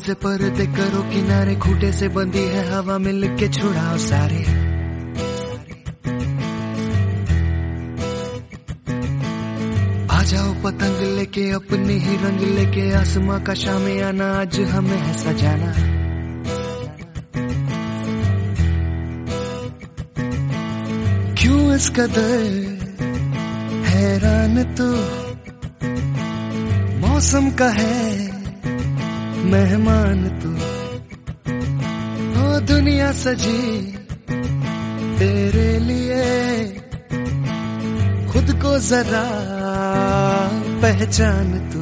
से पर्दे करो किनारे, खूटे से बंधी है हवा, मिल के छुड़ाओ सारे। आ जाओ पतंग लेके अपने ही रंग लेके, आसमां का शामियाना आज हमें है सजाना। क्यों इस कदर हैरान तू, मौसम का है मेहमान तू। ओ दुनिया सजी तेरे लिए, खुद को जरा पहचान तू।